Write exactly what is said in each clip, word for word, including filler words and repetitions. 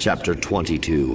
Chapter twenty-two.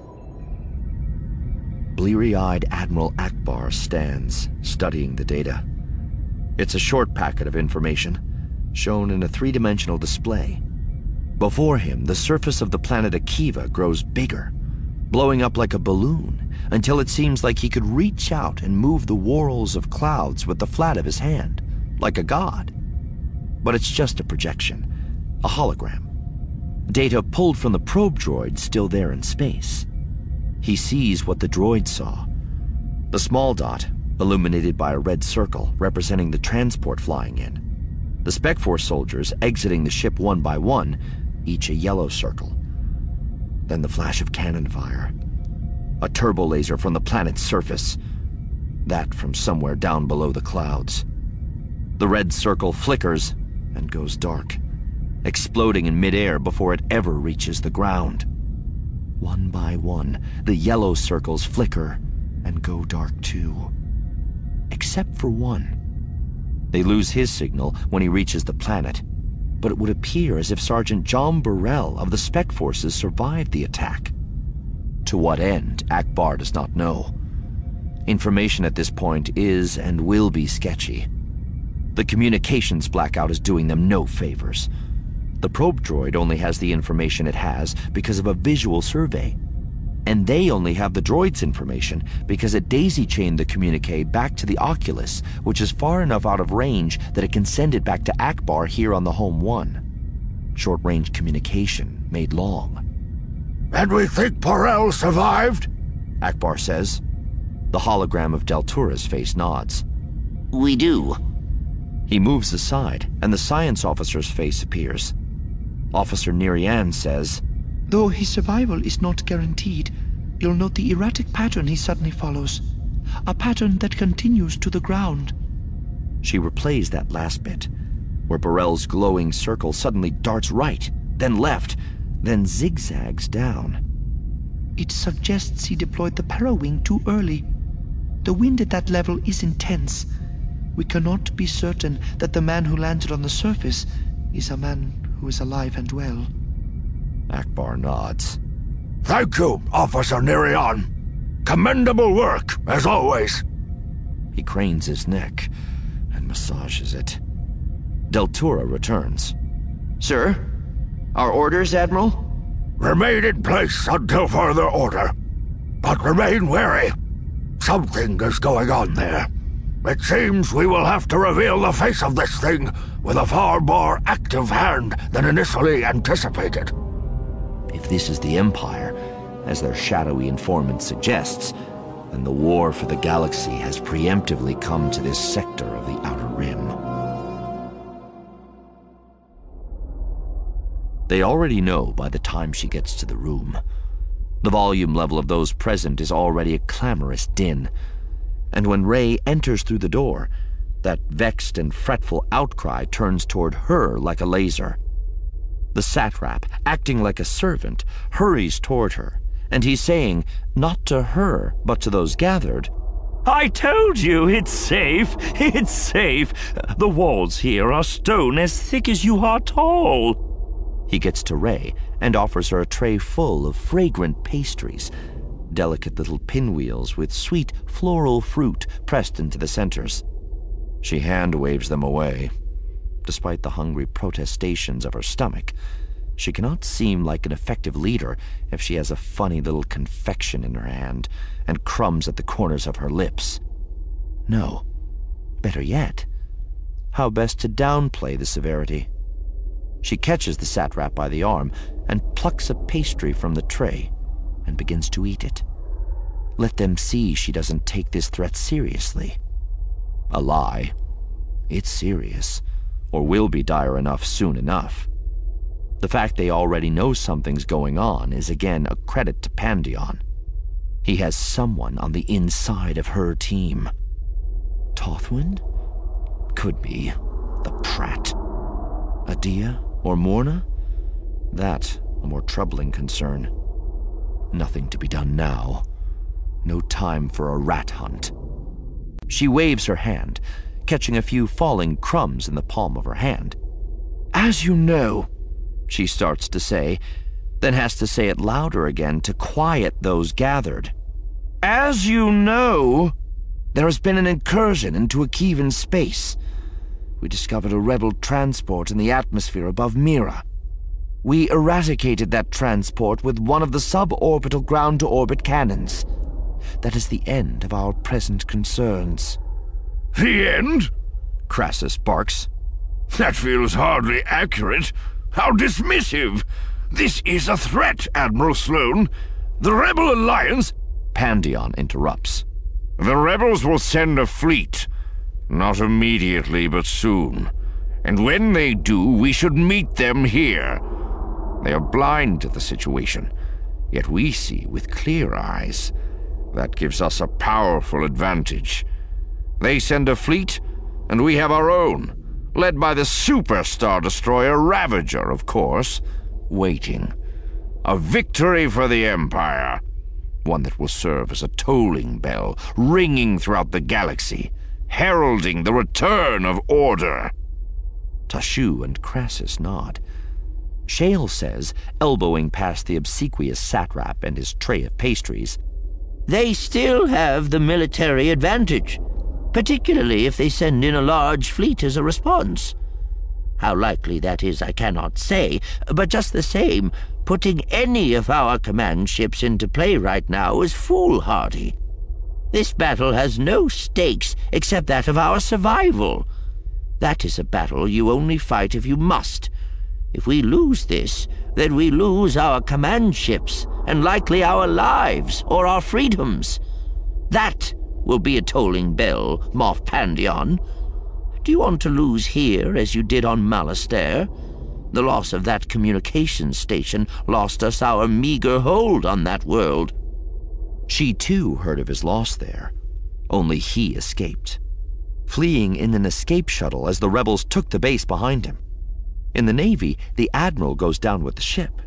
Bleary-eyed Admiral Ackbar stands, studying the data. It's a short packet of information, shown in a three-dimensional display. Before him, the surface of the planet Akiva grows bigger, blowing up like a balloon, until it seems like he could reach out and move the whorls of clouds with the flat of his hand, like a god. But it's just a projection, a hologram. Data pulled from the probe droid still there in space. He sees what the droid saw. The small dot, illuminated by a red circle representing the transport flying in. The Spec Force soldiers exiting the ship one by one, each a yellow circle. Then the flash of cannon fire. A turbo laser from the planet's surface. That from somewhere down below the clouds. The red circle flickers and goes dark, exploding in midair before it ever reaches the ground. One by one, the yellow circles flicker and go dark too. Except for one. They lose his signal when he reaches the planet, but it would appear as if Sergeant John Burrell of the Spec Forces survived the attack. To what end, Ackbar does not know. Information at this point is and will be sketchy. The communications blackout is doing them no favors. The probe droid only has the information it has because of a visual survey. And they only have the droid's information because it daisy-chained the communique back to the Oculus, which is far enough out of range that it can send it back to Ackbar here on the Home One. Short-range communication made long. And we think Burrell survived? Ackbar says. The hologram of Deltura's face nods. We do. He moves aside, and the science officer's face appears. Officer Nerian says, Though his survival is not guaranteed, you'll note the erratic pattern he suddenly follows. A pattern that continues to the ground. She replays that last bit, where Burrell's glowing circle suddenly darts right, then left, then zigzags down. It suggests he deployed the Parawing too early. The wind at that level is intense. We cannot be certain that the man who landed on the surface is a man who is alive and well. Ackbar nods. Thank you, Officer Nerian. Commendable work, as always. He cranes his neck and massages it. Deltura returns. Sir? Our orders, Admiral? Remain in place until further order. But remain wary. Something is going on there. It seems we will have to reveal the face of this thing with a far more active hand than initially anticipated. If this is the Empire, as their shadowy informant suggests, then the war for the galaxy has preemptively come to this sector of the Outer Rim. They already know by the time she gets to the room. The volume level of those present is already a clamorous din. And when Rey enters through the door, that vexed and fretful outcry turns toward her like a laser. The satrap, acting like a servant, hurries toward her, and he's saying, not to her, but to those gathered, I told you, it's safe, it's safe. The walls here are stone as thick as you are tall. He gets to Rey and offers her a tray full of fragrant pastries, delicate little pinwheels with sweet floral fruit pressed into the centers. She hand-waves them away. Despite the hungry protestations of her stomach, she cannot seem like an effective leader if she has a funny little confection in her hand and crumbs at the corners of her lips. No. Better yet, how best to downplay the severity? She catches the satrap by the arm and plucks a pastry from the tray and begins to eat it. Let them see she doesn't take this threat seriously. A lie. It's serious, or will be dire enough soon enough. The fact they already know something's going on is again a credit to Pandion. He has someone on the inside of her team. Tothwin? Could be. The prat. Adia or Morna? That a more troubling concern. Nothing to be done now. No time for a rat hunt. She waves her hand, catching a few falling crumbs in the palm of her hand. As you know, she starts to say, then has to say it louder again to quiet those gathered. As you know, there has been an incursion into Akivan space. We discovered a rebel transport in the atmosphere above Mira. We eradicated that transport with one of the suborbital ground-to-orbit cannons. That is the end of our present concerns. The end? Crassus barks. That feels hardly accurate. How dismissive! This is a threat, Admiral Sloane. The Rebel Alliance... Pandion interrupts. The rebels will send a fleet. Not immediately, but soon. And when they do, we should meet them here. They are blind to the situation, yet we see with clear eyes. That gives us a powerful advantage. They send a fleet, and we have our own, led by the super Star Destroyer Ravager, of course, waiting. A victory for the Empire. One that will serve as a tolling bell, ringing throughout the galaxy, heralding the return of order. Tashu and Crassus nod. Shale says, elbowing past the obsequious satrap and his tray of pastries, They still have the military advantage, particularly if they send in a large fleet as a response. How likely that is I cannot say, but just the same, putting any of our command ships into play right now is foolhardy. This battle has no stakes except that of our survival. That is a battle you only fight if you must. If we lose this, then we lose our command ships, and likely our lives or our freedoms. That will be a tolling bell, Moff Pandion. Do you want to lose here as you did on Malastair? The loss of that communications station lost us our meager hold on that world. She too heard of his loss there. Only he escaped, fleeing in an escape shuttle as the rebels took the base behind him. In the Navy, the Admiral goes down with the ship.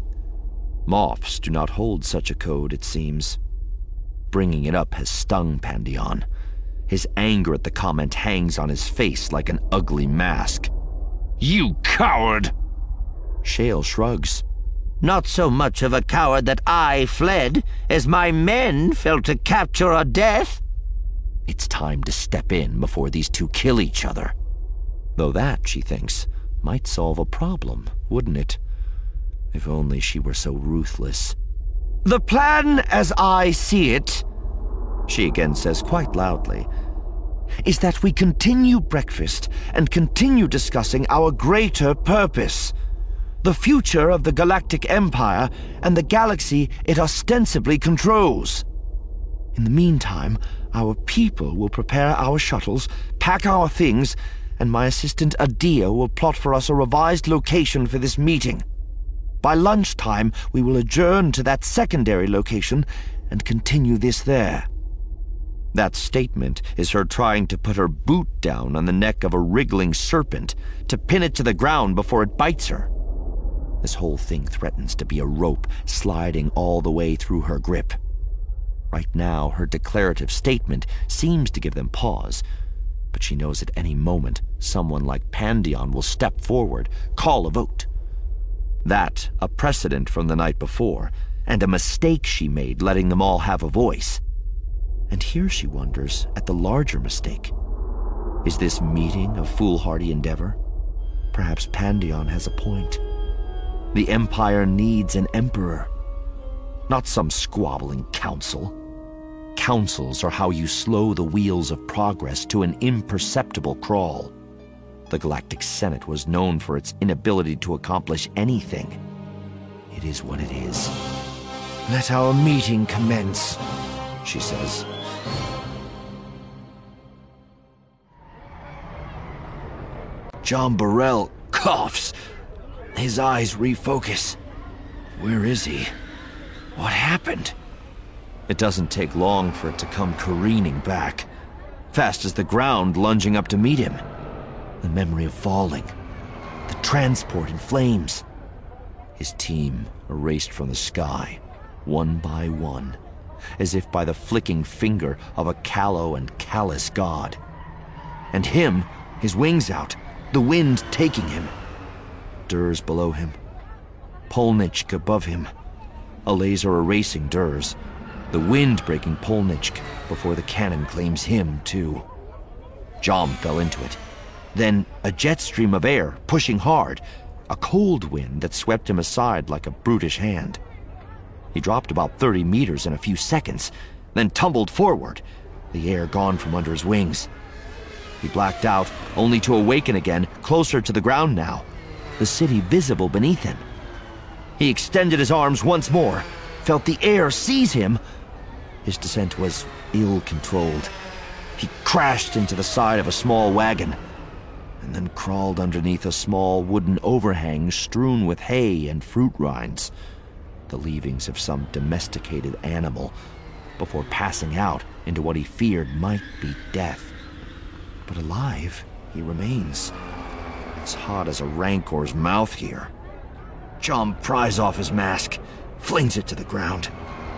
Moffs do not hold such a code, it seems. Bringing it up has stung Pandion. His anger at the comment hangs on his face like an ugly mask. You coward! Shale shrugs. Not so much of a coward that I fled, as my men fell to capture or death. It's time to step in before these two kill each other. Though that, she thinks, might solve a problem, wouldn't it? If only she were so ruthless. The plan, as I see it, she again says quite loudly, is that we continue breakfast and continue discussing our greater purpose, the future of the Galactic Empire and the galaxy it ostensibly controls. In the meantime, our people will prepare our shuttles, pack our things, and my assistant Adia will plot for us a revised location for this meeting. By lunchtime, we will adjourn to that secondary location and continue this there. That statement is her trying to put her boot down on the neck of a wriggling serpent, to pin it to the ground before it bites her. This whole thing threatens to be a rope sliding all the way through her grip. Right now, her declarative statement seems to give them pause, but she knows at any moment someone like Pandion will step forward, call a vote. That, a precedent from the night before, and a mistake she made letting them all have a voice. And here she wonders at the larger mistake. Is this meeting a foolhardy endeavor? Perhaps Pandion has a point. The Empire needs an emperor, not some squabbling council. Councils are how you slow the wheels of progress to an imperceptible crawl. The Galactic Senate was known for its inability to accomplish anything. It is what it is. Let our meeting commence, she says. John Burrell coughs. His eyes refocus. Where is he? What happened? It doesn't take long for it to come careening back, fast as the ground lunging up to meet him. The memory of falling, the transport in flames. His team erased from the sky, one by one, as if by the flicking finger of a callow and callous god. And him, his wings out, the wind taking him. Durs below him, Polnichk above him, a laser erasing Durs, the wind breaking Polnichk before the cannon claims him, too. Jom fell into it. Then a jet stream of air, pushing hard, a cold wind that swept him aside like a brutish hand. He dropped about thirty meters in a few seconds, then tumbled forward, the air gone from under his wings. He blacked out, only to awaken again, closer to the ground now, the city visible beneath him. He extended his arms once more, felt the air seize him. His descent was ill-controlled. He crashed into the side of a small wagon, and then crawled underneath a small wooden overhang strewn with hay and fruit rinds, the leavings of some domesticated animal, before passing out into what he feared might be death. But alive, he remains. It's hot as a rancor's mouth here. Jom pries off his mask, flings it to the ground.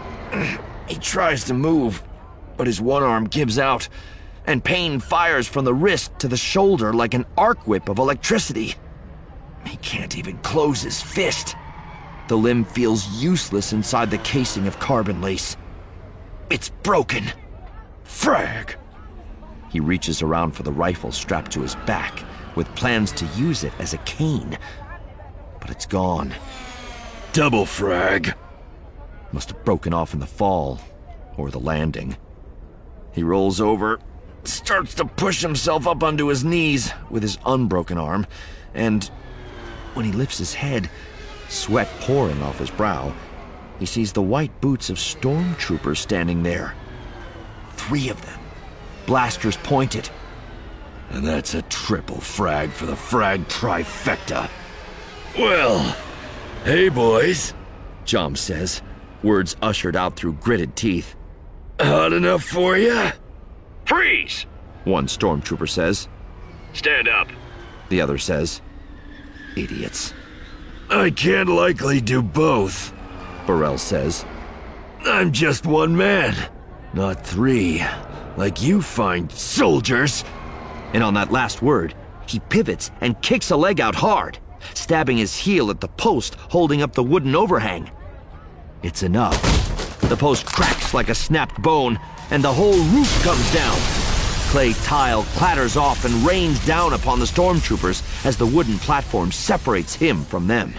He tries to move, but his one arm gives out, and pain fires from the wrist to the shoulder like an arc whip of electricity. He can't even close his fist. The limb feels useless inside the casing of carbon lace. It's broken. Frag! He reaches around for the rifle strapped to his back, with plans to use it as a cane. But it's gone. Double frag. Must have broken off in the fall, or the landing. He rolls over, starts to push himself up onto his knees with his unbroken arm, and when he lifts his head, sweat pouring off his brow, he sees the white boots of stormtroopers standing there. Three of them, blasters pointed. And that's a triple frag for the frag trifecta. Well, hey boys, Jom says, words ushered out through gritted teeth. Hot enough for ya? Freeze! One stormtrooper says. Stand up. The other says. Idiots. I can't likely do both, Burrell says. I'm just one man, not three, like you fine soldiers. And on that last word, he pivots and kicks a leg out hard, stabbing his heel at the post holding up the wooden overhang. It's enough. The post cracks like a snapped bone, and the whole roof comes down. Clay tile clatters off and rains down upon the stormtroopers as the wooden platform separates him from them.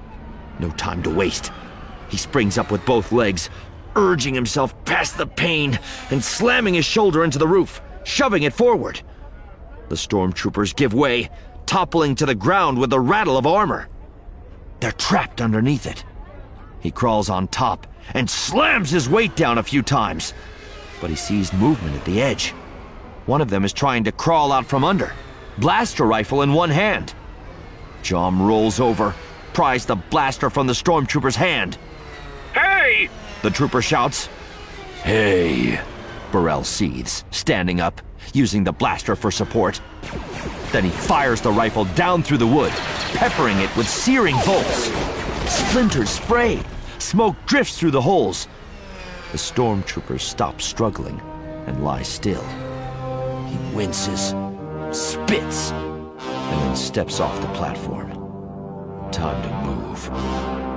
No time to waste. He springs up with both legs, urging himself past the pain and slamming his shoulder into the roof, shoving it forward. The stormtroopers give way, toppling to the ground with the rattle of armor. They're trapped underneath it. He crawls on top and slams his weight down a few times, but he sees movement at the edge. One of them is trying to crawl out from under, blaster rifle in one hand. Jom rolls over, pries the blaster from the stormtrooper's hand. Hey! The trooper shouts. Hey! Burrell seethes, standing up, using the blaster for support. Then he fires the rifle down through the wood, peppering it with searing bolts. Splinters spray. Smoke drifts through the holes. The stormtroopers stop struggling and lie still. He winces, spits, and then steps off the platform. Time to move.